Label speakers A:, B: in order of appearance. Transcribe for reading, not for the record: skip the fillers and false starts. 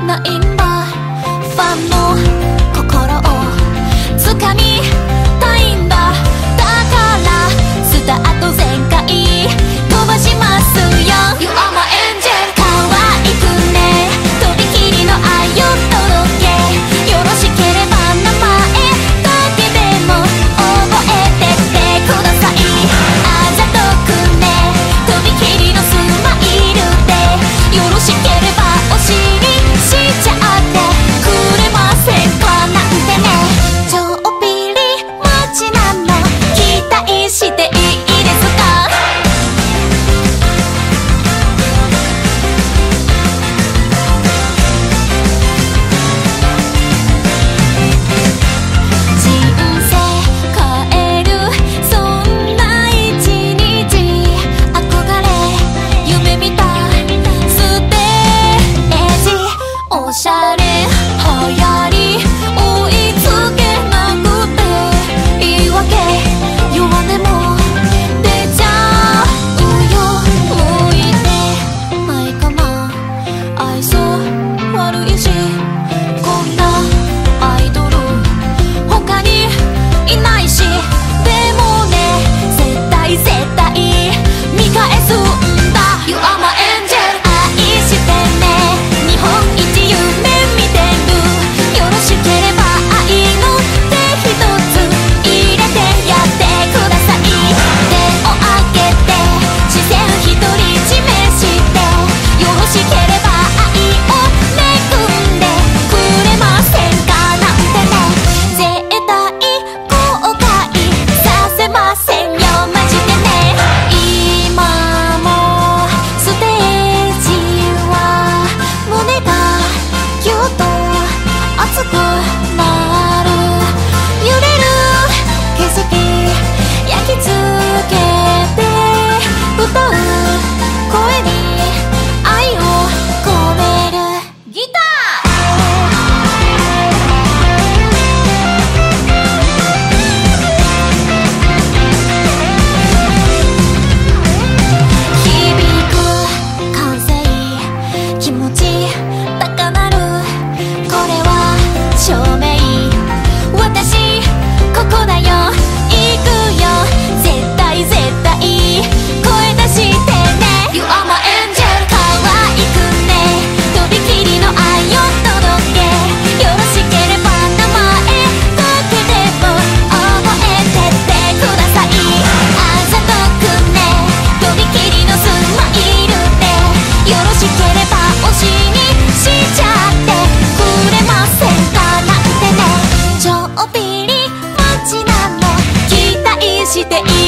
A: ないんだ。ファンの心を掴みたいんだ。だからスタート全開飛ばしますよ。 You are my angel 可愛くね、とびきりの愛を届け、よろしければ名前だけでも覚えてってください。あざとくね、とびきりのスマイルで、よろしければお尻しちゃってくれませんかなんてね。ちょっぴりマジなの期待していいですか。人生変えるそんな一日、憧れ夢見たステージ、おしゃれ流行り追いつけなくて言い訳弱音も出ちゃうよ。向いてないかな、愛想悪いし、こんなアイドル他にいないし、でもね絶対見返すんだ。 You are my angel 愛してね、日本一夢見てる、よろしければ愛の手一つ入れてやってください。手を挙げて視線一人示して、よろしければ愛を恵んでくれませんかなんてね。絶対後悔させませんよマジでね。今もステージは胸がギュッと熱くなる、揺れる景色焼き付けて歌う声に愛を込めるギター。響く歓声気持ち高鳴る、これは証明、私ここだよ行くよ、絶対声出してね。 You are my angel 可愛くね、とびきりの愛を届け、よろしければ名前だけでも覚えてってください。あざとくね、とびきりのスマイルで、よろしければ推しにしちゃってくれませんかなんてね。ちょっぴりマジなの期待していい